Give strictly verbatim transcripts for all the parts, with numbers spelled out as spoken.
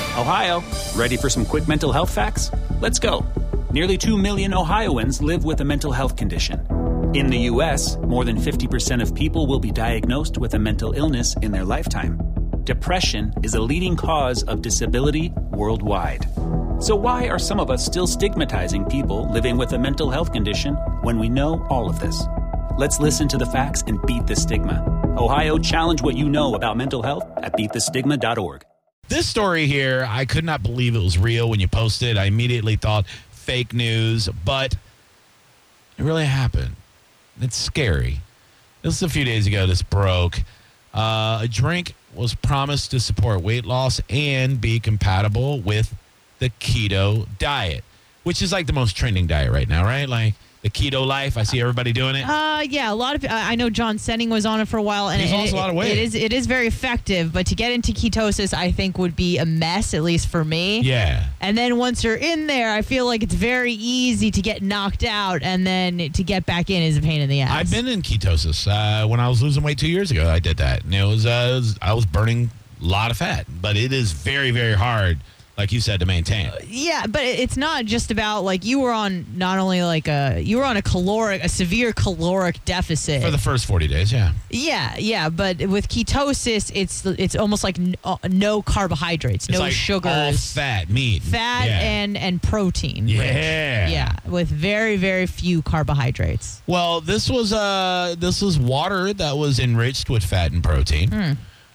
Ohio, ready for some quick mental health facts? Let's go. Nearly two million Ohioans live with a mental health condition. In the U S, more than fifty percent of people will be diagnosed with a mental illness in their lifetime. Depression is a leading cause of disability worldwide. So why are some of us still stigmatizing people living with a mental health condition when we know all of this? Let's listen to the facts and beat the stigma. Ohio, challenge what you know about mental health at beat the stigma dot org. This story here, I could not believe it was real when you posted it. I immediately thought fake news, but it really happened. It's scary. This is a few days ago. This broke. Uh, a drink was promised to support weight loss and be compatible with the keto diet, which is like the most trending diet right now, right? Like the keto life. I see everybody doing it. Uh, yeah, a lot of. I know John Senning was on it for a while, and He's it, lost it, a lot of weight. It is it is very effective, but to get into ketosis, I think would be a mess, at least for me. Yeah. And then once you're in there, I feel like it's very easy to get knocked out, and then to get back in is a pain in the ass. I've been in ketosis uh, when I was losing weight two years ago. I did that, and it was, uh, it was I was burning a lot of fat, but it is very, very hard, like you said, to maintain. Yeah, but it's not just about, like, you were on not only like a you were on a caloric, a severe caloric deficit For the first forty days, yeah. Yeah, yeah, but with ketosis, it's it's almost like no, no carbohydrates, It's no like sugars, all fat, meat, fat yeah. and and protein. Yeah. rich. yeah, with very very few carbohydrates. Well, this was uh this was water that was enriched with fat and protein. Mm.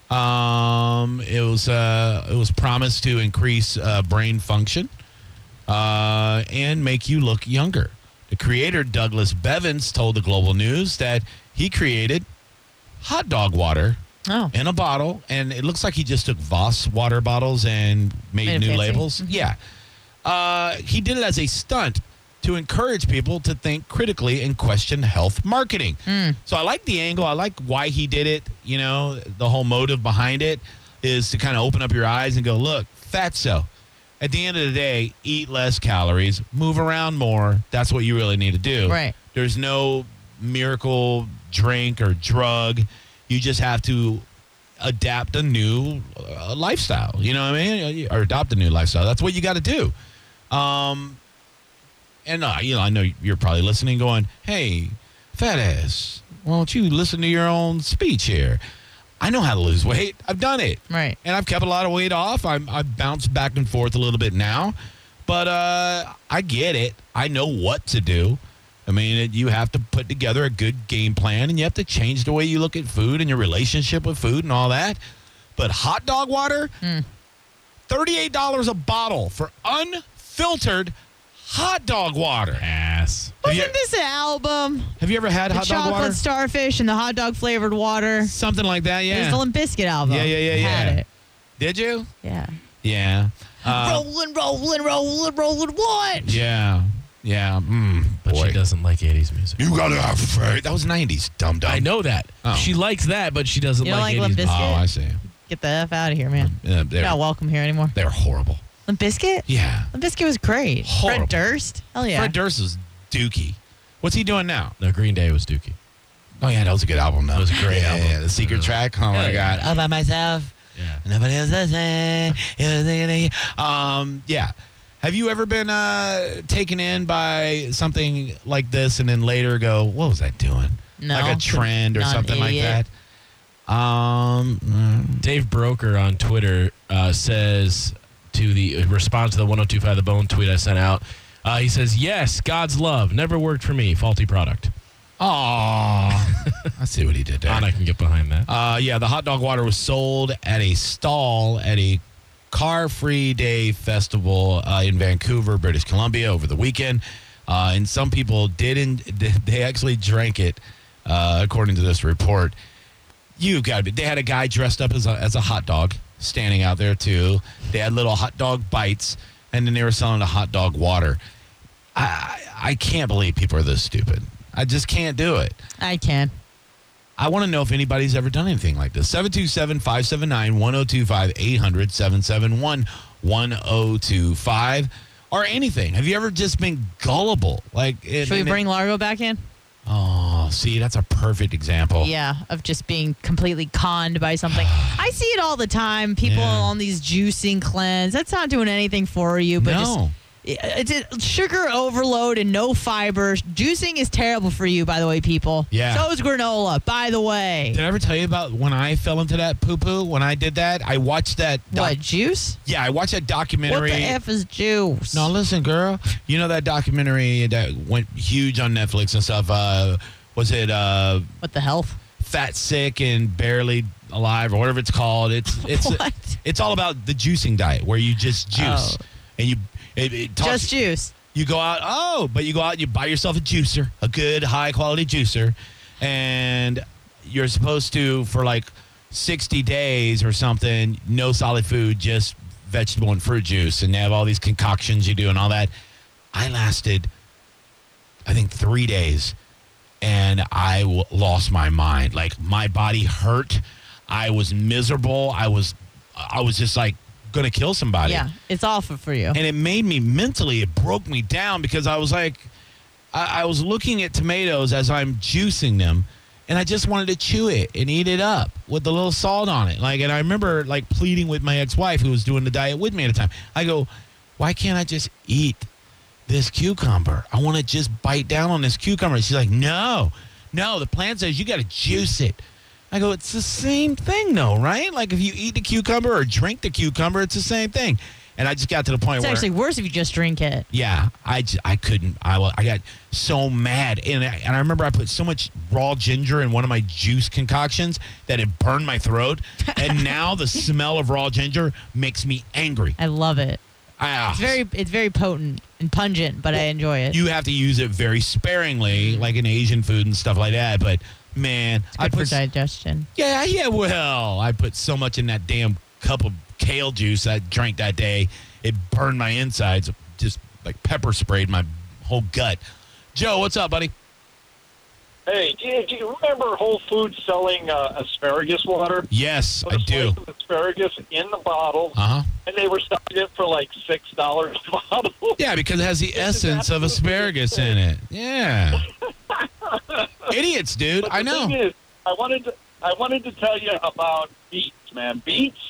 Um, it was uh it was promised to increase uh, brain function, uh, and make you look younger. The creator Douglas Bevins told the Global News that he created hot dog water Oh, in a bottle, and it looks like he just took Voss water bottles and made, Made it new fancy. labels. Mhm. Yeah. Uh, he did it as a stunt to encourage people to think critically and question health marketing. Mm. So I like the angle. I like why he did it. You know, the whole motive behind it is to kind of open up your eyes and go, look, fatso. At the end of the day, eat less calories, move around more. That's what you really need to do. Right. There's no miracle drink or drug. You just have to adapt a new uh, lifestyle. You know what I mean? Or adopt a new lifestyle. That's what you got to do. Um, and, uh, you know, I know you're probably listening going, hey, fat ass, why don't you listen to your own speech here? I know how to lose weight. I've done it. right. And I've kept a lot of weight off. I'm, I've bounced back and forth a little bit now. But uh, I get it. I know what to do. I mean, it, you have to put together a good game plan, and you have to change the way you look at food and your relationship with food and all that. But hot dog water, Mm. thirty-eight dollars a bottle for unfiltered hot dog water. Ass. Have you, Wasn't this an album? have you ever had The hot dog chocolate water? starfish and the hot dog flavored water. Something like that, It was yeah. the Limp Bizkit album. Yeah, yeah, yeah, Had yeah. it. Did you? Yeah. Yeah. Uh, rolling, rolling, rolling, rolling. What? yeah. Yeah. Mm, But boy. she doesn't like eighties music. You gotta have faith. That was nineties, dum dum. I know that. Oh. She likes that, but she doesn't You don't like like eighties Limp music. Oh, Bizkit? I see. Get the F out of here, man. Yeah, You're they're, not welcome here anymore. they're horrible. Limp Bizkit? Yeah. Limp Bizkit was great. Horrible. Fred Durst? Hell yeah. Fred Durst is dookie. What's he doing now? No, Green Day was Dookie. Oh, yeah, that was a good album, though. That was a great yeah, album. Yeah, the secret track. Oh, my Yeah. God. All by myself. Yeah. Nobody else listening. Um, yeah. Have you ever been uh, taken in by something like this and then later go, what was I doing? No. Like a trend or Not an something like idiot. that? Um, mm, Dave Broker on Twitter uh, says to the uh, response to the one oh two five The Bone tweet I sent out. Uh, he says, yes, God's love. Never worked for me. Faulty product. aw. I see what he did there. And I can get behind that. Uh, yeah, the hot dog water was sold at a stall at a car-free day festival uh, in Vancouver, British Columbia over the weekend. Uh, and some people didn't, they actually drank it, uh, according to this report. You got to be, they had a guy dressed up as a, as a hot dog standing out there, too. They had little hot dog bites, and then they were selling the hot dog water. I, I can't believe people are this stupid. I just can't do it. I can. I want to know if anybody's ever done anything like this. seven two seven, five seven nine, one oh two five, eight hundred, seven seven one, one oh two five, or anything. Have you ever just been gullible? Like, it, Should we and bring Largo back in? Oh, see, that's a perfect example. Yeah, of just being completely conned by something. I see it all the time. People Yeah. on these juicing cleanse. That's not doing anything for you, but No. just it's a sugar overload and no fiber. Juicing is terrible for you, by the way, people. Yeah. So is granola, by the way. Did I ever tell you about when I fell into that poo-poo? When I did that, I watched that. doc- What, juice? Yeah, I watched that What documentary. the F is juice? No, listen, girl. You know that documentary that went huge on Netflix and stuff? Uh, was it uh, What the health? Fat, Sick, and Barely Alive, or whatever it's called? It's it's What? it's all about the juicing diet, where you just juice Oh. and you it, it talks, Just juice. You go out, oh, but you go out and you buy yourself a juicer, a good high quality juicer, and you're supposed to, for like sixty days or something, no solid food, just vegetable and fruit juice, and they have all these concoctions you do and all that. I lasted, I think, three days, and I w- lost my mind. Like, my body hurt. I was miserable. I was, I was just like gonna kill somebody. Yeah, it's awful for you. And it made me mentally, it broke me down because I was like, I, I was looking at tomatoes as I'm juicing them, and I just wanted to chew it and eat it up with a little salt on it. Like, and I remember like pleading with my ex-wife who was doing the diet with me at the time. I go, why can't I just eat this cucumber? I want to just bite down on this cucumber. She's like, no, no, the plan says you got to juice it. I go, it's the same thing, though, right? Like, if you eat the cucumber or drink the cucumber, it's the same thing. And I just got to the point It's where, actually worse if you just drink it. yeah, I, j- I couldn't. I, wa- I got so mad. And I, and I remember I put so much raw ginger in one of my juice concoctions that it burned my throat. And now the smell of raw ginger makes me angry. I love it. Ah, It's very it's very potent and pungent, but I enjoy it. you have to use it very sparingly, like in Asian food and stuff like that. But, man, I Good for put... digestion. Yeah, yeah, well, I put so much in that damn cup of kale juice I drank that day, it burned my insides, just like pepper sprayed my whole gut. Joe, what's up, buddy? Hey, do you, do you remember Whole Foods selling uh, asparagus water? Yes, Put I a do. slice of asparagus in the bottle, Uh-huh. and they were selling it for like six dollars a bottle. Yeah, because it has the is essence of absolutely asparagus in it. Yeah. Idiots, dude. But I the know. thing is, I wanted to, I wanted to tell you about beets, man. Beets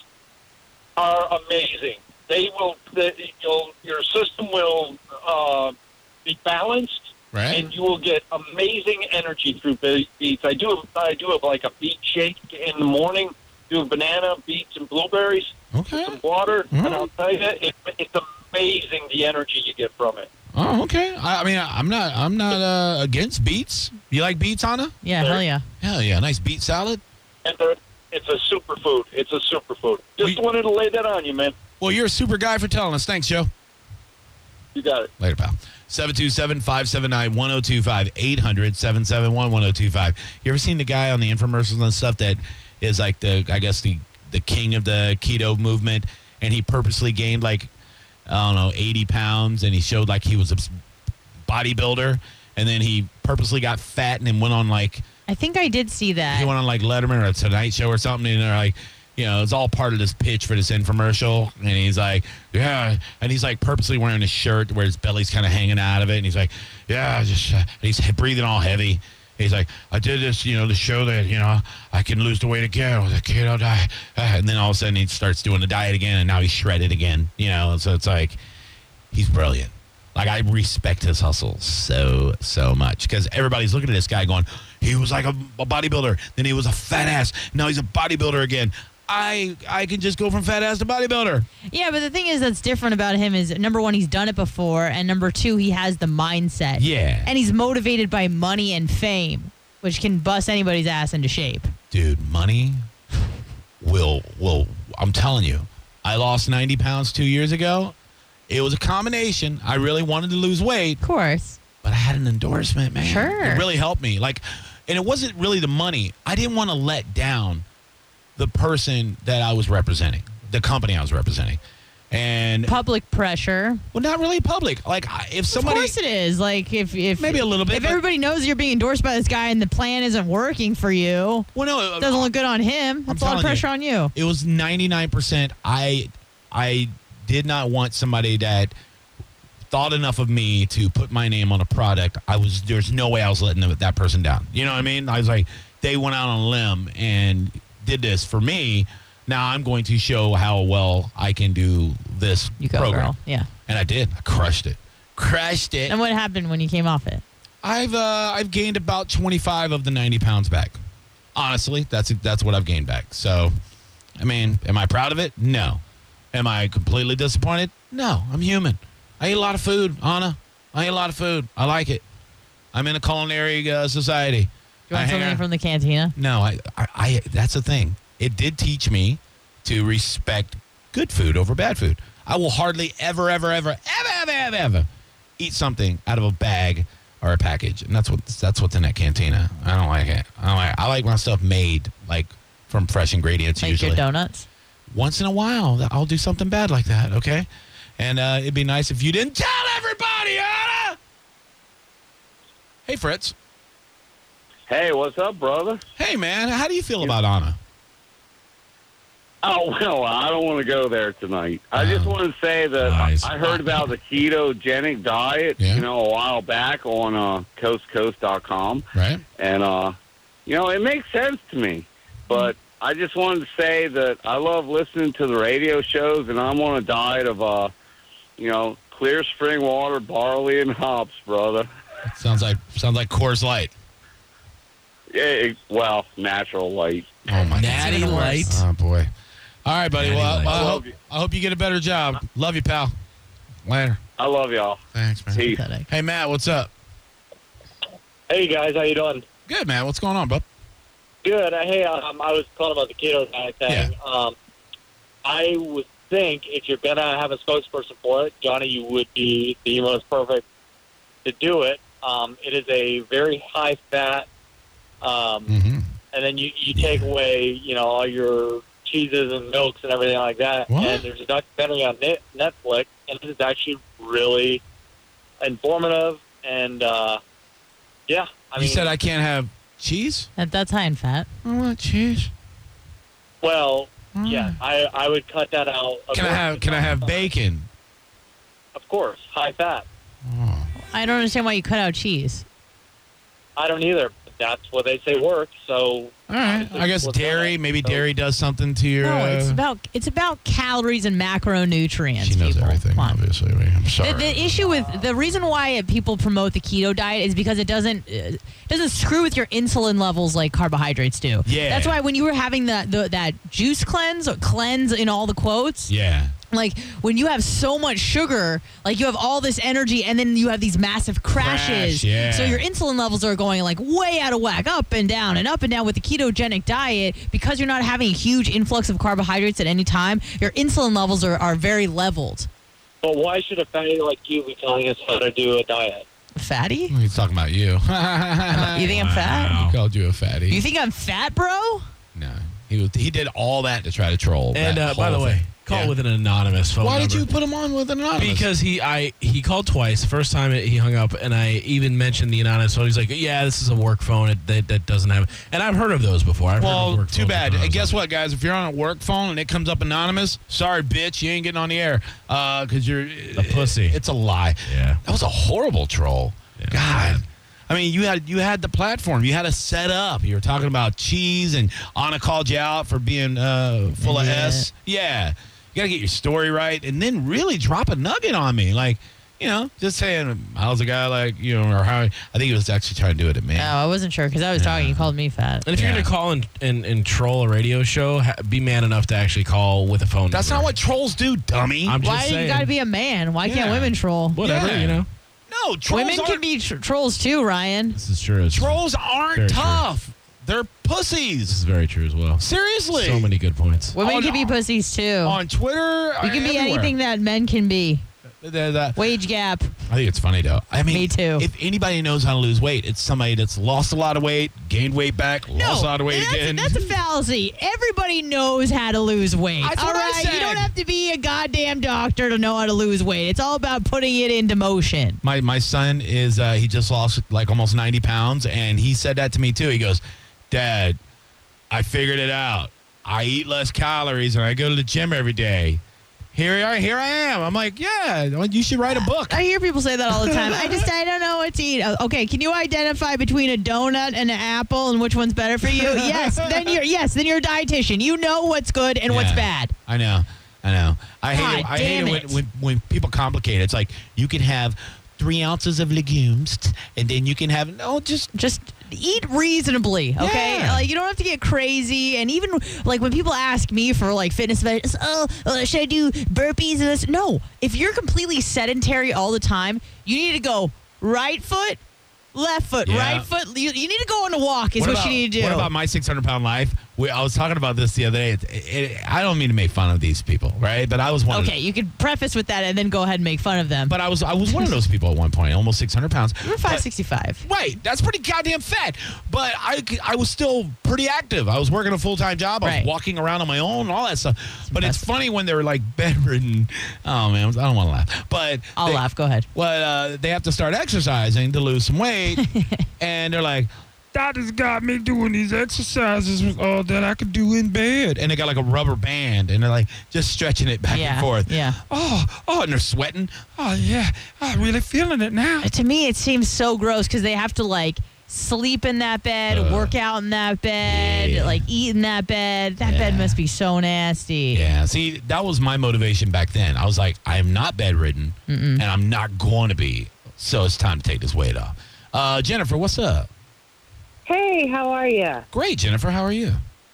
are amazing. They will, they, you'll, your system will uh, be balanced. Right? And you will get amazing energy through be- beets. I do I do a, like a beet shake in the morning. Do a banana, beets, and blueberries. Okay. Some water, Mm. and I'll tell you, it, it's amazing the energy you get from it. Oh, okay. I, I mean, I'm not I'm not uh, against beets. You like beets, Anna? Yeah, hell yeah. Hell yeah. Nice beet salad. And they're, it's a superfood. It's a superfood. Just We- wanted to lay that on you, man. Well, you're a super guy for telling us. Thanks, Joe. You got it. Later, pal. seven two seven, five seven nine, one oh two five, eight hundred, seven seven one, one oh two five. You ever seen the guy on the infomercials and stuff that is like the, I guess, the, the king of the keto movement, and he purposely gained like, I don't know, eighty pounds, and he showed like he was a bodybuilder, and then he purposely got fat and then went on like, I think I did see that. he went on like Letterman or a Tonight Show or something, and they're like, you know, it's all part of this pitch for this infomercial. And he's like, yeah. And he's like purposely wearing a shirt where his belly's kind of hanging out of it. And he's like, yeah, just, uh, and he's breathing all heavy. He's like, I did this, you know, to show that, you know, I can lose the weight again with a keto diet. Uh, and then all of a sudden he starts doing the diet again, and now he's shredded again, you know. And so it's like, he's brilliant. Like, I respect his hustle so, so much, because everybody's looking at this guy going, he was like a, a bodybuilder, then he was a fat ass, now he's a bodybuilder again. I I can just go from fat ass to bodybuilder. Yeah, but the thing is that's different about him is, number one, he's done it before, and number two, he has the mindset. Yeah. And he's motivated by money and fame, which can bust anybody's ass into shape. Dude, money will, will, I'm telling you, I lost ninety pounds two years ago. It was a combination. I really wanted to lose weight, Of course. but I had an endorsement, man. Sure. It really helped me. Like, and it wasn't really the money. I didn't want to let down the person that I was representing, the company I was representing. And, Public pressure. well, not really public. Like, I- if somebody. Of course it is. Like, if, if Maybe a little bit, If but- everybody knows you're being endorsed by this guy and the plan isn't working for you, Well, no. it doesn't look good on him. That's a lot of telling you. pressure on you. It was ninety-nine percent. I I did not want somebody that thought enough of me to put my name on a product, I was there's no way I was letting them, that person down. You know what I mean? I was like, they went out on a limb and did this for me. Now I'm going to show how well I can do this You go, program. girl. Yeah. And I did. I crushed it. Crushed it. And what happened when you came off it? I've uh, I've gained about twenty-five of the ninety pounds back. Honestly, that's that's what I've gained back. So, I mean, am I proud of it? No. Am I completely disappointed? No. I'm human. I eat a lot of food, Anna. I eat a lot of food. I like it. I'm in a culinary uh, society. You I want hang something out- from the cantina? No, I, I, I. That's the thing. It did teach me to respect good food over bad food. I will hardly ever, ever, ever, ever, ever, ever, ever eat something out of a bag or a package, and that's what that's what's in that cantina. I don't like it. I don't like. I like my stuff made like from fresh ingredients. Like usually, your donuts? once in a while, I'll do something bad like that. Okay, and uh, it'd be nice if you didn't tell everybody, Anna. Hey, Fritz. Hey, what's up, brother? Hey, man. How do you feel about Anna? Oh, well, I don't want to go there tonight. I just Oh. want to say that Nice. I heard about the ketogenic diet, Yeah. you know, a while back on uh, coast coast dot com. Right. And, uh, you know, it makes sense to me. But I just wanted to say that I love listening to the radio shows, and I'm on a diet of, uh, you know, clear spring water, barley, and hops, brother. Sounds like sounds like Coors Light. Yeah, it, well, natural light. Oh my Natty even worse. Light. Oh boy. All right, buddy. Natty Well, Light. I, I hope love you. I hope you get a better job. Love you, pal. Later. I love y'all. Thanks, man. Peace. Pathetic. Hey, Matt. What's up? Hey guys, how you doing? Good, man. What's going on, bub? Good. Uh, Hey, um, I was calling about the keto diet thing. Um, I would think if you're gonna have a spokesperson for it, Johnny, you would be the most perfect to do it. Um, it is a very high fat, um, Mm-hmm. and then you, you take away, you know, all your cheeses and milks and everything like that. What? And there's a documentary on Net- Netflix, and it is actually really informative. And uh, yeah, I You mean, said I can't have cheese? That, that's high in fat. I want cheese. well, yeah, I I would cut that out. Can I have Can I have bacon? Of course, high fat. Oh. I don't understand why you cut out cheese. I don't either. But that's what they say works. So All right. I guess What's dairy. that? Maybe So- dairy does something to your. No, it's uh, about it's about calories and macronutrients. She knows people. everything, Come on. obviously. I'm sorry. The, the issue with the reason why people promote the keto diet is because it doesn't uh, doesn't screw with your insulin levels like carbohydrates do. Yeah. That's why when you were having the, the that juice cleanse or cleanse in all the quotes, yeah. like when you have so much sugar, like you have all this energy and then you have these massive crashes. Crash, yeah. So your insulin levels are going like way out of whack, up and down and up and down with the ketogenic diet because you're not having a huge influx of carbohydrates at any time. Your insulin levels are, are very leveled. but why should a fatty like you be telling us how to do a diet? Fatty? He's talking about you. You think I'm fat? He called you a fatty. You think I'm fat, bro? No. He was, he did all that to try to troll. And that uh, by the whole way, thing. call Yeah. with an anonymous phone Why number. did you put him on with an anonymous? Because he I he called twice. First time he hung up, and I even mentioned the anonymous phone. He's like, "Yeah, this is a work phone. It, that, that doesn't have." And I've heard of those before. I've heard of Well, work too phones bad. with And guess anonymous. what, guys? If you're on a work phone and it comes up anonymous, sorry, bitch, you ain't getting on the air because you're A pussy. It's a lie. Yeah. That was a horrible troll. Yeah, God. man. I mean, you had you had the platform. You had to set up. You were talking about cheese, and Anna called you out for being uh, full of Yeah. S. Yeah. You got to get your story right, and then really drop a nugget on me. Like, you know, just saying, how's a guy like, you know, or how, I think he was actually trying to do it at me. No, I wasn't sure because I was talking. You called me fat. And if you're Yeah. going to call and, and, and troll a radio show, ha- be man enough to actually call with a phone That's number. not what trolls do, dummy. I'm just Why saying. you got to be a man? Why can't Yeah. women troll? Whatever, Yeah. you know. no, trolls Women aren't, can be tr- trolls too, Ryan. This is true. It's, trolls aren't Very true. tough. They're This pussies. is very true as well. Seriously. So many good points. Women On- can be pussies too. On Twitter, You can be everywhere. anything that men can be. The- the- Wage gap. I think it's funny though. I mean, Me too. If anybody knows how to lose weight, it's somebody that's lost a lot of weight, gained weight back, lost a lot of weight that's, again. that's a fallacy. Everybody knows how to lose weight. That's all what I right, said. you don't have to be a goddamn doctor to know how to lose weight. It's all about putting it into motion. my my son is uh, he just lost like almost ninety pounds, and he said that to me too. He goes, "Dad, I figured it out. I eat less calories and I go to the gym every day." here I here I am. I'm like, yeah, you should write a book. I hear people say that all the time. I just, I don't know what to eat. Uh, Okay, can you identify between a donut and an apple and which one's better for you? Yes, then you're yes, then you're a dietitian. You know what's good and what's Yeah. bad. I know, I know. I hate it. God I hate damn it, it. When, when when people complicate it. It's like you can have three ounces of legumes, and then you can have no, just Just eat reasonably, okay? Yeah. Like you don't have to get crazy. And even like when people ask me for like fitness advice, oh, uh, should I do burpees and this? No, if you're completely sedentary all the time, you need to go right foot, left foot, Yeah. right foot. You, you need to go on a walk. Is what, about, you need to do. What about my six hundred pound life? We, I was talking about this the other day. It, it, I don't mean to make fun of these people, right? But I was one. Okay, Of, you could preface with that and then go ahead and make fun of them. but I was I was one of those people at one point, almost six hundred pounds. You're But- five sixty-five. Right, that's pretty goddamn fat. But I, I was still pretty active. I was working a full time job. I was Right. walking around on my own, all that stuff. But it's impressive. funny when they're like bedridden. Oh man, I don't want to laugh. But I'll they, laugh. Go ahead. Well, uh, they have to start exercising to lose some weight, and they're like, "Doctor's got me doing these exercises uh, that I could do in bed," and they got like a rubber band, and they're like just stretching it back Yeah, and forth. yeah. Oh, oh, and they're sweating. Oh yeah, I'm really feeling it now. To me, it seems so gross because they have to like sleep in that bed, Uh, work out in that bed, yeah. like eat in that bed. That bed Yeah. must be so nasty. Yeah, see, that was my motivation back then. I was like, I am not bedridden, and I'm not going to be. So it's time to take this weight off. Uh, Jennifer, what's up? Hey, how are you? Great, Jennifer. How are you?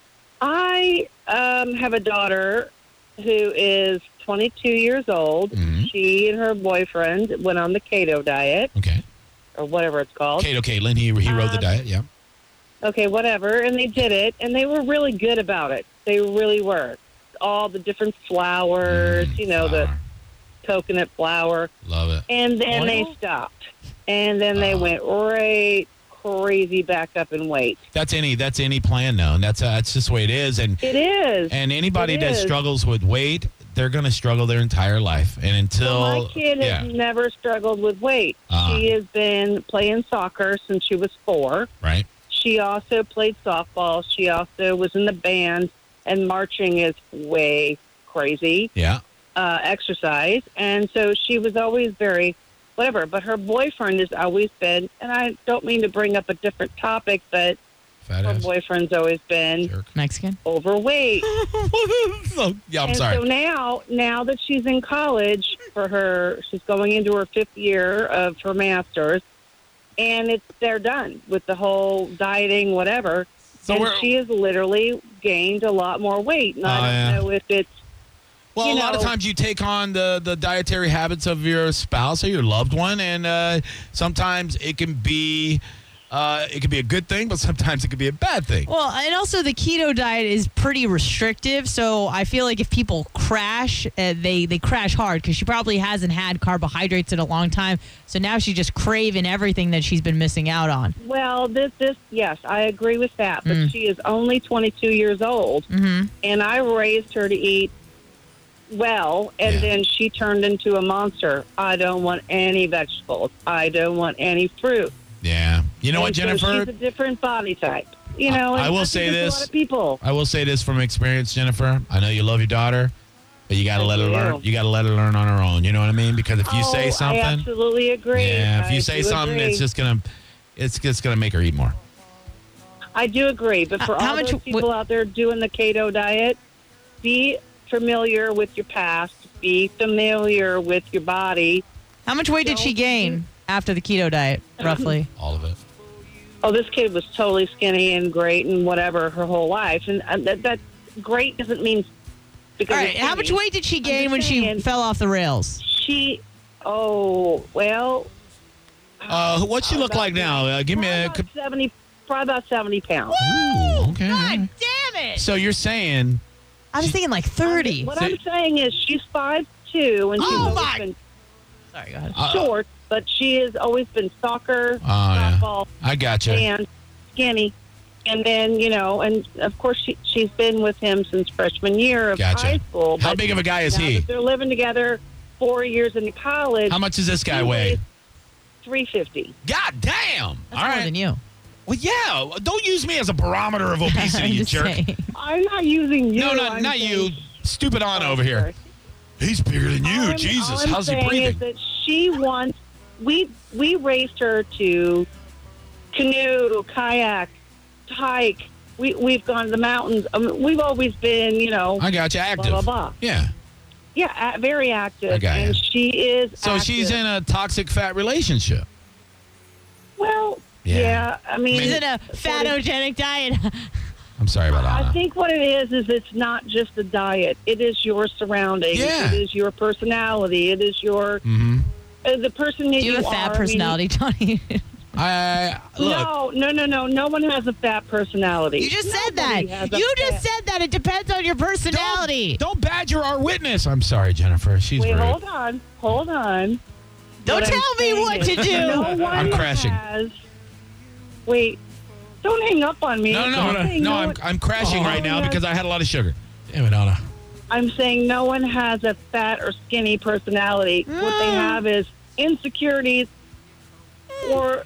I um, have a daughter who is twenty-two years old. Mhm. She and her boyfriend went on the keto diet, Okay. or whatever it's called. Kato Caitlin, he, he wrote the Um, diet, yeah. Okay, whatever. And they did it, and they were really good about it. They really were. All the different flours, Mm, you know, flour. the coconut flour. Love it. And then they Oil? stopped. And then they Oh. went right crazy back up in weight. That's any that's any plan though, and that's uh, that's just the way it is. And It is. and anybody It that is. struggles with weight, they're going to struggle their entire life. And until Well, my kid yeah, has never struggled with weight. Uh-huh. She has been playing soccer since she was four. right. She also played softball. She also was in the band, and marching is way crazy Yeah. uh, exercise. And so she was always very whatever. But her boyfriend has always been, and I don't mean to bring up a different topic, but Fat her ass boyfriend's always been jerk. Mexican. overweight. So, yeah, I'm and sorry. so now, now that she's in college for her, she's going into her fifth year of her master's, and it's they're done with the whole dieting, whatever. So and we're- she has literally gained a lot more weight. And Oh, I don't yeah. know if it's Well, you a lot of know- times you take on the, the dietary habits of your spouse or your loved one, and uh, sometimes it can be uh, it can be a good thing, but sometimes it can be a bad thing. Well, and also the keto diet is pretty restrictive, so I feel like if people crash, uh, they they crash hard because she probably hasn't had carbohydrates in a long time. So now she's just craving everything that she's been missing out on. well, this this yes, I agree with that. But Mm. she is only twenty-two years old, Mm-hmm. and I raised her to eat well, and Yeah. then she turned into a monster. I don't want any vegetables. I don't want any fruit. Yeah. You know what, And so Jennifer? she's a different body type. You know, I and will think say there's this. A lot of people. I will say this from experience, Jennifer. I know you love your daughter, but you got to I let her do. learn. You got to let her learn on her own. You know what I mean? Because if you Oh, say I something, absolutely agree. yeah, if I you say do something, agree. it's just gonna, it's just gonna make her eat more. I do agree, but for Uh, how all much those people w- out there doing the keto diet, be familiar with your past. Be familiar with your body. How much weight did she Don't gain after the keto diet, roughly? All of it. Oh, this kid was totally skinny and great and whatever her whole life, and uh, that, that great doesn't mean because. All of right, how much skinny. weight did she I'm gain just when she saying. fell off the rails? She, oh well. Uh, what's she look about- like now? Uh, give me probably a. about seventy, probably about seventy pounds. Ooh, okay. God damn it! So you're saying I was thinking like thirty. What So- I'm saying is, she's five two, and she's Oh, always my- been Sorry, go ahead. uh, short, but she has always been soccer, Oh, yeah. softball, I gotcha. and skinny. And then, you know, and of course she, she's been with him since freshman year of Gotcha. high school. How but big of a guy is now he? that they're living together four years into college. How much does this guy weigh? three fifty. God damn! That's All more right. than you. Well, yeah. Don't use me as a barometer of obesity, I'm you just jerk. saying. I'm not using you. No, not I'm not you. saying- Stupid Anna over here. He's bigger than you. All I'm- Jesus, all I'm how's he saying breathing? Is that she wants. We we raised her to canoe, kayak, hike. We we've gone to the mountains. I mean, we've always been, you know, I got you active. blah blah blah. Yeah. Yeah, a- very active. I got you. and she is. So active. she's in a toxic fat relationship. Well, Yeah. yeah. I mean, She's in a fatogenic diet. I'm sorry about Anna. I think what it is is it's not just a diet. It is your surroundings. Yeah. It is your personality. It is your Mm-hmm. uh, the person that Do you you have a fat are. I mean, personality, Tony? I look. No, no, no, no. No one has a fat personality. You just said that. Nobody has a You just fat- said that. It depends on your personality. Don't, don't badger our witness. I'm sorry, Jennifer. She's Wait, rude. hold on, hold on. Don't What I'm tell me saying what is to do. No one I'm crashing. Has, wait, don't hang up on me. No, no, I'm no, saying no. no I'm, one- I'm crashing Oh. right now because I had a lot of sugar. Damn it, Anna. I'm saying no one has a fat or skinny personality. What they have is insecurities or.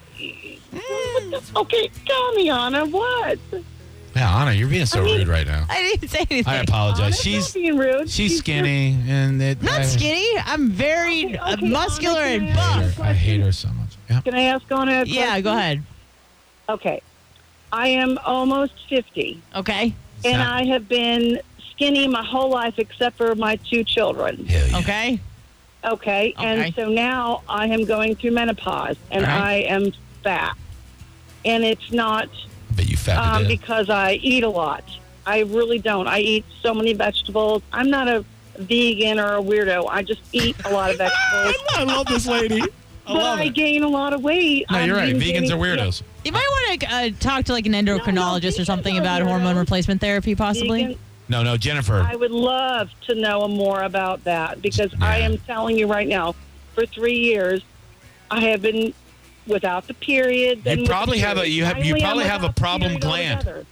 Okay, tell me, Anna, what? Yeah, Anna, you're being so I mean- rude right now. I didn't say anything. I apologize. Anna's She's not being rude. she's skinny and it, Not I, skinny. I'm very Okay, uh, okay, muscular Anna, and can I I hate buff. her. I hate her so much. Yeah. Can I ask Anna a Yeah, question? go ahead. Okay. I am almost fifty, Okay. and That- I have been skinny my whole life except for my two children. Hell yeah. Okay. Okay, Okay. and so now I am going through menopause, and All right. I am fat. And it's not But you fat to um, death. because I eat a lot. I really don't. I eat so many vegetables. I'm not a vegan or a weirdo. I just eat a lot of vegetables. I love this lady. I but love I it. gain a lot of weight. No, I've you're right. been Vegans gaining- are weirdos. You might want to uh, talk to like an endocrinologist No, no, or something vegans are about hormone weirdos. replacement therapy, possibly. Vegan- No, no, Jennifer. I would love to know more about that because I Yeah. am telling you right now, for three years, I have been without the period. then You with the probably have a- period. you have- you Finally, probably I'm have a without the problem period gland. altogether.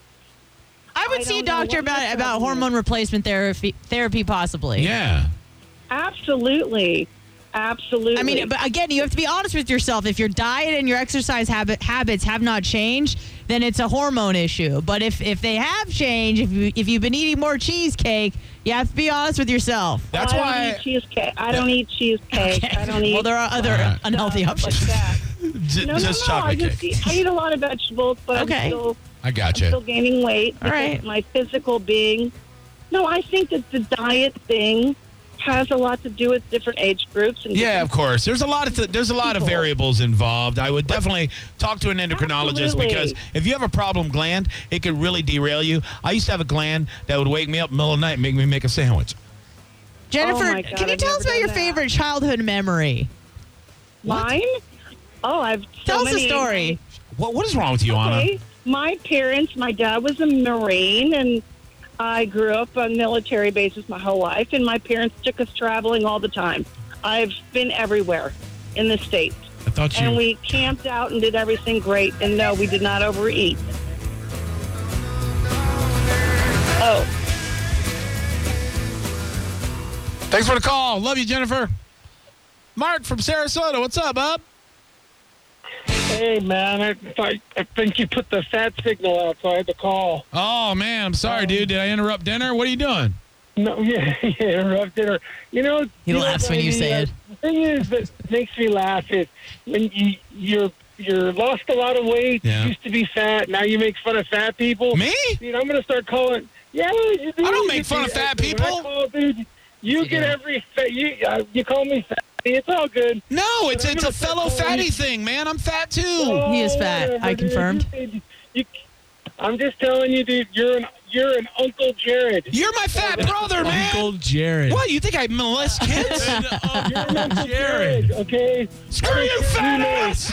I would I see a don't know doctor what about my about problem is. hormone replacement therapy, therapy possibly. Yeah. Absolutely. Absolutely. I mean, but again, you have to be honest with yourself. If your diet and your exercise habit habits have not changed, then it's a hormone issue. But if, if they have changed, if you if you've been eating more cheesecake, you have to be honest with yourself. That's I why. don't eat cheesecake. I don't eat cheesecake. I don't eat. Well, there are other Alright. unhealthy stuff options. Like that. J- No, just no, no. I chocolate just cake. eat, I eat a lot of vegetables, but Okay. I'm still I got I'm still you. gaining weight All because right. my physical being. No, I think that the diet thing has a lot to do with different age groups. And Yeah, of different- course. There's a lot of th- there's a lot of People. variables involved. I would definitely talk to an endocrinologist Absolutely. because if you have a problem gland, it could really derail you. I used to have a gland that would wake me up in the middle of the night and make me make a sandwich. Jennifer, Oh my God, can you I've tell never us about done your that. favorite childhood memory? Mine? Oh, I've so Tell us many. a story. What what is wrong with you, Anna? Okay. My parents, my dad was a Marine, and I grew up on military bases my whole life, and my parents took us traveling all the time. I've been everywhere in the States. I thought you. And we camped out and did everything great, and no, we did not overeat. Oh, Thanks for the call. Love you, Jennifer. Mark from Sarasota. What's up, bub? Hey, man, I, I, I think you put the fat signal out, so I had to call. Oh, man. I'm sorry, dude. Did I interrupt dinner? What are you doing? No, yeah, yeah, interrupt dinner. You know, He you know, laughs when you the, say uh, it. The thing is that makes me laugh is when you you're you're lost a lot of weight. Yeah. You used to be fat. Now you make fun of fat people. Me? Dude, I'm gonna start calling. Yeah, you do. I don't You make fun do. of fat When I people. call, dude, you you get do. every fat. You uh, you call me fat. It's all good. No, it's I'm it's a gonna start fellow calling fatty you- thing, man. I'm fat too. He is fat. whatever, I dude. confirmed. You- you- I'm just telling you, dude. You're an you're an Uncle Jared. You're my fat brother, man. Uncle Jared. What? You think I molest kids? You're an Uncle Jared. Jared. Okay. Screw you, fat ass!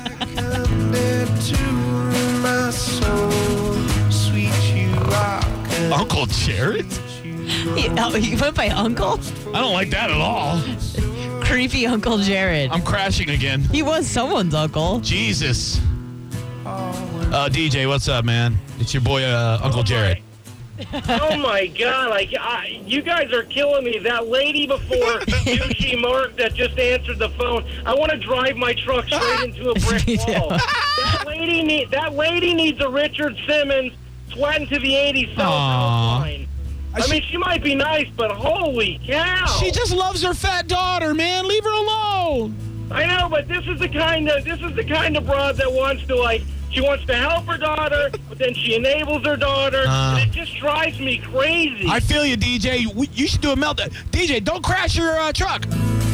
Uncle Jared? He, oh, he went by Uncle? I don't like that at all. Creepy Uncle Jared. I'm crashing again. He was someone's uncle. Jesus. Uh, D J, what's up, man? It's your boy, uh, Uncle Jared. Oh my God! Like I, you guys are killing me. That lady before Sushi Mark that just answered the phone. I want to drive my truck straight into a brick Me too. wall. That lady need. That lady needs a Richard Simmons sweating to the eighties. Aw. I mean, she might be nice, but holy cow! She just loves her fat daughter, man. Leave her alone. I know, but this is the kind of this is the kind of broad that wants to like. She wants to help her daughter, but then she enables her daughter, Uh, and it just drives me crazy. I feel you, D J. We, you should do a meltdown. D J, don't crash your uh, truck.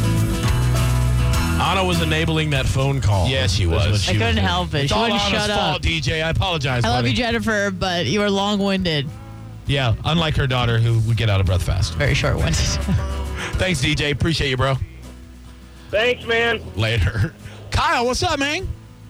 Anna was enabling that phone call. Yes, she That's was. what she I couldn't was help it. It's She all wouldn't Anna's shut fault, up. D J. I apologize, I love buddy. you, Jennifer, but you were long-winded. Yeah, unlike her daughter, who would get out of breath fast. Very short-winded. Thanks, D J. Appreciate you, bro. Thanks, man. Later. Kyle, what's up, man?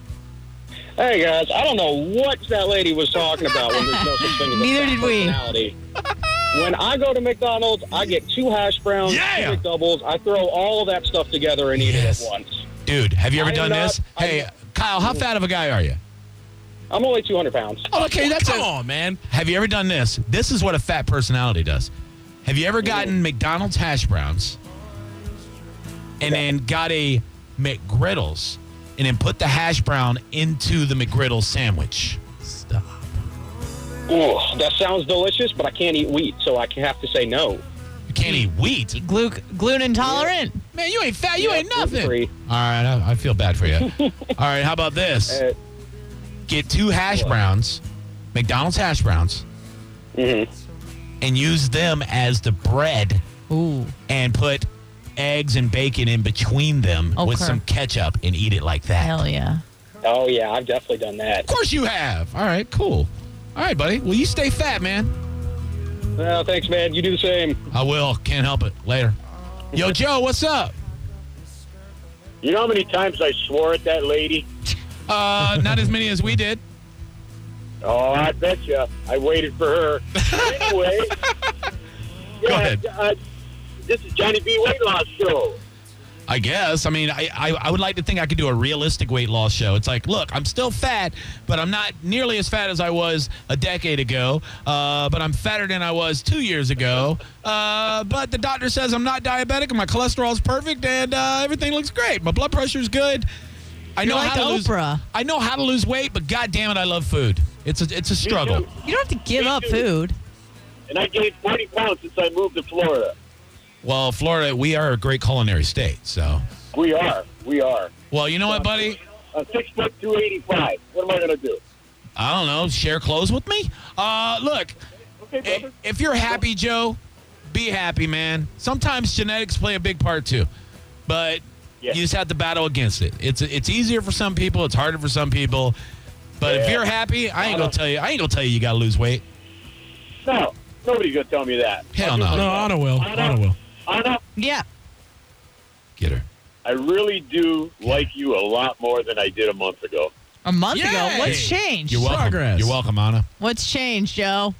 Hey, guys, I don't know what that lady was talking about when there's no such thing as a Neither fat did we. personality. When I go to McDonald's, I get two hash browns, Yeah. two McDoubles. I throw all of that stuff together and eat Yes. it at once. Dude, have you ever I am done not- this? I- Hey, Kyle, how fat of a guy are you? I'm only two hundred pounds. Oh, okay, that's Come a- on, man. Have you ever done this? This is what a fat personality does. Have you ever gotten McDonald's hash browns and then got a McGriddles and then put the hash brown into the McGriddles sandwich? Stop. Ooh, that sounds delicious, but I can't eat wheat, so I have to say no. You can't eat wheat. Glu- gluten intolerant? Man, you ain't fat. You Yeah, ain't nothing. gluten-free. All right, I, I feel bad for you. All right, how about this? Uh, Get two hash browns, McDonald's hash browns, mhm. and use them as the bread Ooh. and put eggs and bacon in between them with Okay. some ketchup and eat it like that. Hell yeah. Oh, yeah, I've definitely done that. Of course you have. All right, cool. All right, buddy. Well, you stay fat, man. Well, thanks, man. You do the same. I will. Can't help it. Later. Yo, Joe, what's up? You know how many times I swore at that lady? Uh, not as many as we did. Oh, I bet you. I waited for her. Anyway. Go yeah, ahead. Uh, this is Johnny B. Weight Loss Show. I guess. I mean, I, I, I would like to think I could do a realistic weight loss show. It's like, look, I'm still fat, but I'm not nearly as fat as I was a decade ago. Uh, but I'm fatter than I was two years ago. Uh, but the doctor says I'm not diabetic and my cholesterol's perfect and uh, everything looks great. My blood pressure's good. I know You're like how to lose. Oprah. I know how to lose weight, but god damn it, I love food. It's a it's a struggle. too. You don't have to give Me up too. food. And I gained forty pounds since I moved to Florida. Well, Florida, we are a great culinary state, so. We are. We are. Well, you know what, buddy? I'm six foot two eighty-five. What am I going to do? I don't know. Share clothes with me? Uh, look, Okay, i- brother. if you're happy, Joe, be happy, man. Sometimes genetics play a big part too, but Yeah. you just have to battle against it. It's it's easier for some people. It's harder for some people. But if Yeah. you're happy, I ain't gonna tell you. I ain't gonna tell you you gotta lose weight. No, nobody's going to tell me that. Hell no. No, Anna will. Anna. Anna will. Anna, Yeah. Get her. I really do like you a lot more than I did a month ago. A month Yay! ago. What's changed? You're welcome. Progress. You're welcome, Anna. What's changed, Joe?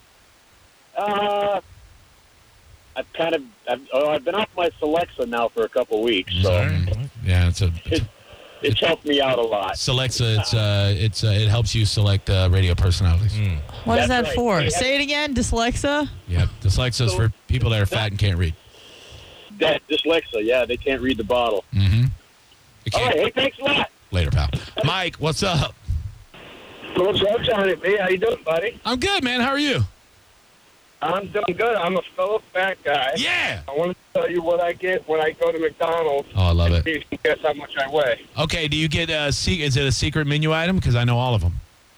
Uh, I've kind of, I've, oh, I've been off my Celexa now for a couple weeks, so Yeah, it's a it, it's helped me out a lot. Alexa. It's uh, it's uh, it helps you select uh, radio personalities. What is That's that right. for? Yeah. Say it again. Dyslexia? Yep, dyslexia's for people that are fat and can't read. That dyslexia, yeah, they can't read the bottle. Mm-hmm. All right, hey, thanks a lot. Later, pal. Mike, what's up? What's up, Johnny B? How you doing, buddy? I'm good, man. How are you? I'm doing good. I'm a fellow fat guy. Yeah. I want to tell you what I get when I go to McDonald's. Oh, I love and it. see if you can guess how much I weigh. Okay, do you get a se- is it a secret menu item? Because I know all of them.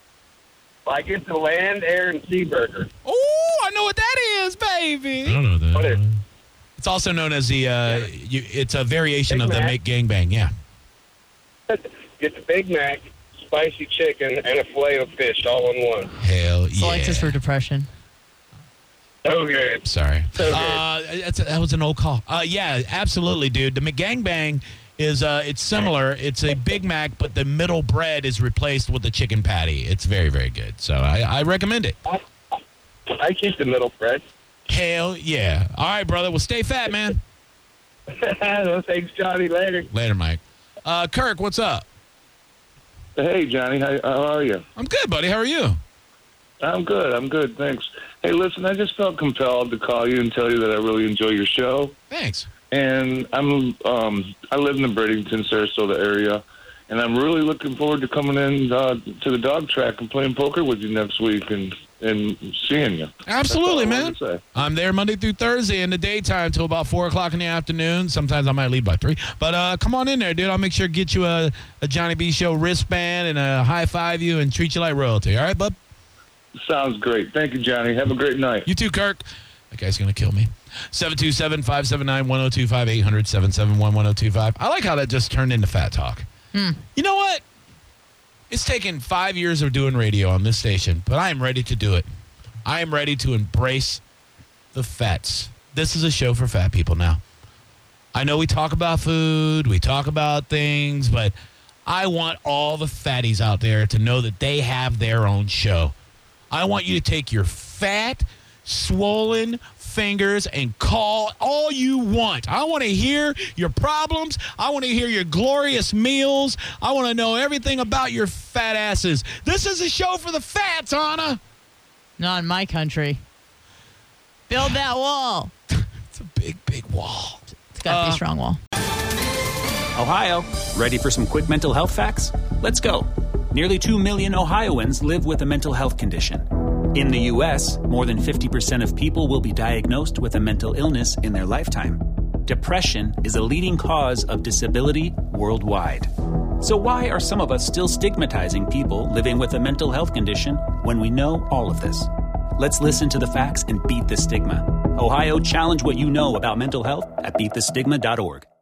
I get the land, air, and sea burger. Oh, I know what that is, baby. I don't know that. What is- It's also known as the. Uh, you, it's a variation Big of the Mac. Make Gangbang. Yeah. Get the Big Mac, spicy chicken, and a fillet of fish all in one. Hell yeah. Selects for depression. So good. Sorry. So good. Uh, that's a, that was an old call. Uh, yeah, absolutely, dude. The McGangbang is uh, it's similar. It's a Big Mac, but the middle bread is replaced with the chicken patty. It's very, very good. So I, I recommend it. I keep the middle bread. Hell yeah. All right, brother. Well, stay fat, man. Thanks, Johnny. Later. Later, Mike. Uh, Kirk, what's up? Hey, Johnny. How, how are you? I'm good, buddy. How are you? I'm good. I'm good. Thanks. Hey, listen, I just felt compelled to call you and tell you that I really enjoy your show. Thanks. And I'm um, I live in the Bradenton, Sarasota area, and I'm really looking forward to coming in uh, to the dog track and playing poker with you next week. And and seeing you. Absolutely, That's all I man. wanted to say. I'm there Monday through Thursday in the daytime till about four o'clock in the afternoon. Sometimes I might leave by three. But uh, come on in there, dude. I'll make sure to get you a, a Johnny B Show wristband and a high five you and treat you like royalty. All right, bub? Sounds great. Thank you, Johnny. Have a great night. You too, Kirk. That guy's going to kill me. seven two seven, five seven nine, one oh two five, eight hundred, seven seven one, one oh two five. I like how that just turned into fat talk. Hmm. You know what? It's taken five years of doing radio on this station, but I am ready to do it. I am ready to embrace the fats. This is a show for fat people now. I know we talk about food, we talk about things, but I want all the fatties out there to know that they have their own show. I want you to take your fat, swollen fingers and call all you want. I want to hear your problems. I want to hear your glorious meals. I want to know everything about your fat asses. This is a show for the fats, Anna. Not in my country. Build that wall. It's a big, big wall. It's got to Uh, be a strong wall. Ohio, ready for some quick mental health facts? Let's go. Nearly two million Ohioans live with a mental health condition. In the U S, more than fifty percent of people will be diagnosed with a mental illness in their lifetime. Depression is a leading cause of disability worldwide. So why are some of us still stigmatizing people living with a mental health condition when we know all of this? Let's listen to the facts and beat the stigma. Ohio, challenge what you know about mental health at beat the stigma dot org.